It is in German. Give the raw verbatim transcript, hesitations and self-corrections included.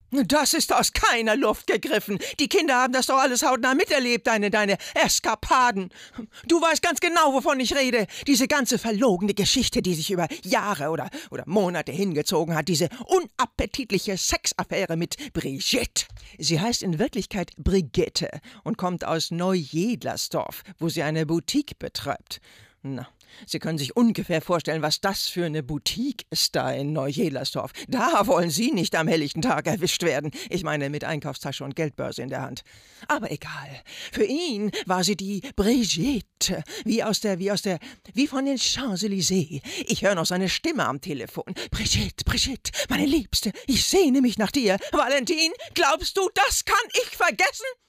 Das ist aus keiner Luft gegriffen. Die Kinder haben das doch alles hautnah miterlebt, deine, deine Eskapaden. Du weißt ganz genau, wovon ich rede. Diese ganze verlogene Geschichte, die sich über Jahre oder, oder Monate hingezogen hat. Diese unappetitliche Sexaffäre mit Brigitte. Sie heißt in Wirklichkeit Brigitte und kommt aus Neujedlersdorf, wo sie eine Boutique betreibt. Na, Sie können sich ungefähr vorstellen, was das für eine Boutique ist da in Neujedlersdorf. Da wollen Sie nicht am helllichten Tag erwischt werden. Ich meine, mit Einkaufstasche und Geldbörse in der Hand. Aber egal. Für ihn war sie die Brigitte. Wie aus der, wie aus der, wie von den Champs-Élysées. Ich höre noch seine Stimme am Telefon. Brigitte, Brigitte, meine Liebste, ich sehne mich nach dir. Valentin, glaubst du, das kann ich vergessen?